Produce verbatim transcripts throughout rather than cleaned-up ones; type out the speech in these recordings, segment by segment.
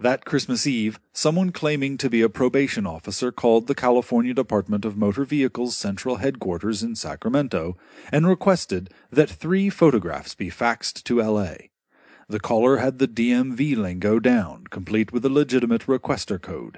That Christmas Eve, someone claiming to be a probation officer called the California Department of Motor Vehicles Central Headquarters in Sacramento and requested that three photographs be faxed to L A. The caller had the D M V lingo down, complete with a legitimate requester code.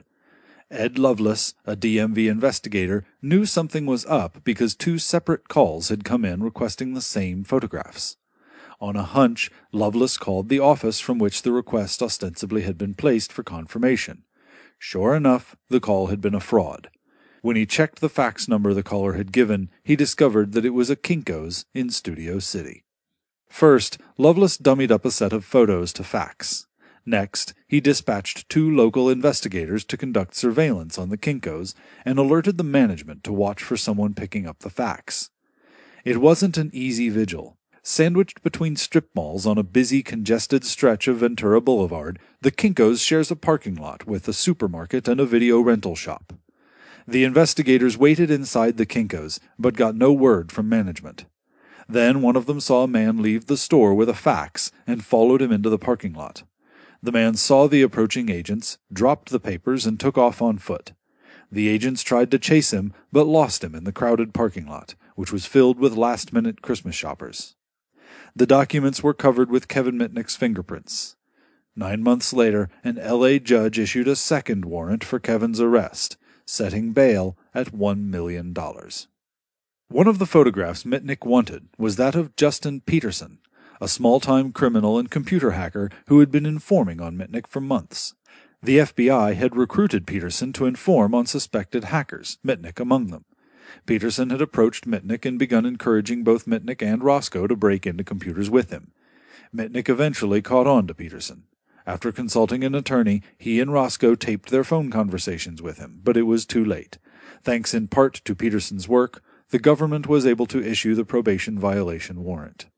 Ed Lovelace, a D M V investigator, knew something was up because two separate calls had come in requesting the same photographs. On a hunch, Lovelace called the office from which the request ostensibly had been placed for confirmation. Sure enough, the call had been a fraud. When he checked the fax number the caller had given, he discovered that it was a Kinko's in Studio City. First, Lovelace dummied up a set of photos to fax. Next, he dispatched two local investigators to conduct surveillance on the Kinko's and alerted the management to watch for someone picking up the fax. It wasn't an easy vigil. Sandwiched between strip malls on a busy, congested stretch of Ventura Boulevard, the Kinko's shares a parking lot with a supermarket and a video rental shop. The investigators waited inside the Kinko's, but got no word from management. Then one of them saw a man leave the store with a fax and followed him into the parking lot. The man saw the approaching agents, dropped the papers, and took off on foot. The agents tried to chase him, but lost him in the crowded parking lot, which was filled with last-minute Christmas shoppers. The documents were covered with Kevin Mitnick's fingerprints. Nine months later, an L A judge issued a second warrant for Kevin's arrest, setting bail at one million dollars. One of the photographs Mitnick wanted was that of Justin Peterson, a small-time criminal and computer hacker who had been informing on Mitnick for months. The F B I had recruited Peterson to inform on suspected hackers, Mitnick among them. Peterson had approached Mitnick and begun encouraging both Mitnick and Roscoe to break into computers with him. Mitnick eventually caught on to Peterson. After consulting an attorney, he and Roscoe taped their phone conversations with him, but it was too late. Thanks in part to Peterson's work, the government was able to issue the probation violation warrant.